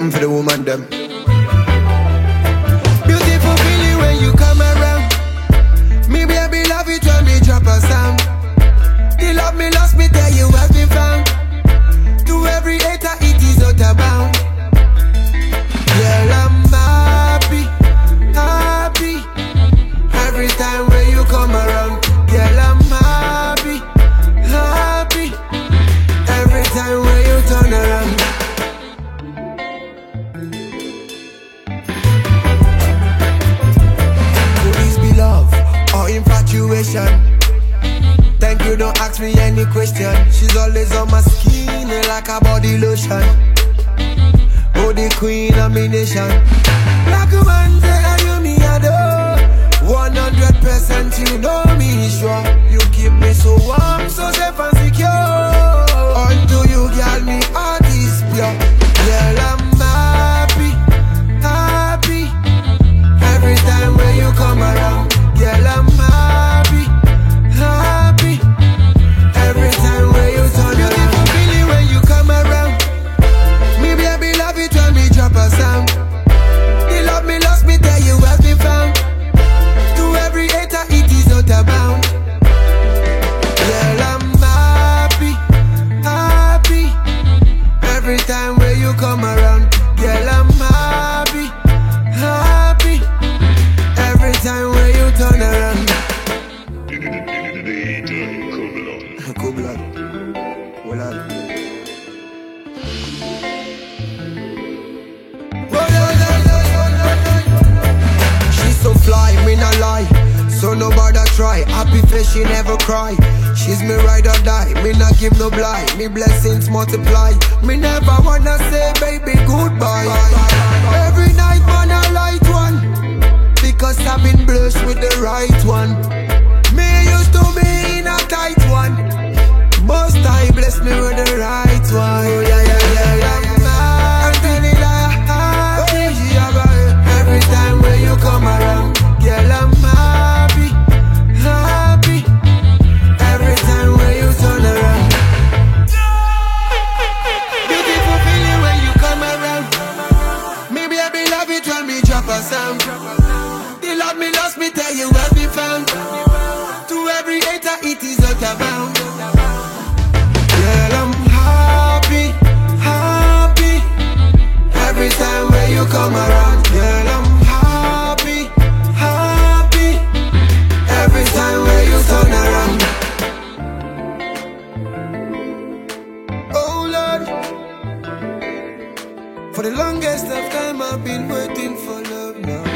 something for the woman them. Beautiful feeling when you come around. Me baby love it when me drop a sound. The love me lost, me tell you has been found. To every hater it is out of bound. Girl, I'm happy, happy. Every time when you come around. Girl, I'm happy, happy. Every time when you turn around. Could this be love or infatuation? Thank you, don't ask me any question. She's always on my skin like a body lotion. Oh, the queen of me nation. Like a man say, you me adore. 100% you know me sure. You keep me so warm, so safe and secure. Unto you, girl, me heart is pure. Girl, I'm happy, happy. Every time when you come around. Girl, I'm happy, happy. Every time when you turn around. Beautiful feeling when you come around. Me baby love it when me drop a sound. The love me lost, me tell you has been found. To every hater it is out of bound. Girl, I'm happy, happy. Every time when you come around. Girl, I'm happy, happy. Every time when you turn around. Cool blood. Well, she's so fly, me not lie. So nobody try. Happy face, she never cry. She's me ride or die. Me not give no blind. Me blessings multiply. Me never wanna say baby goodbye. Every night man I light one. Because I've been blessed with the right one. Me used to be in a tight one. Most I bless me with the right one. Oh yeah, yeah, yeah, yeah. I'm feeling like happy. Every time when you come around. Girl, I'm happy, happy. Every time when you turn around. Beautiful feeling when you come around. Maybe I be love it when me drop a sound. The love me lost, me tell you has been found. To every hater it is out of bound. Girl, I'm happy, happy. Every time when you come around. Girl, I'm happy, happy. Every time when you turn around. Oh Lord, for the longest of time I've been waiting for love now.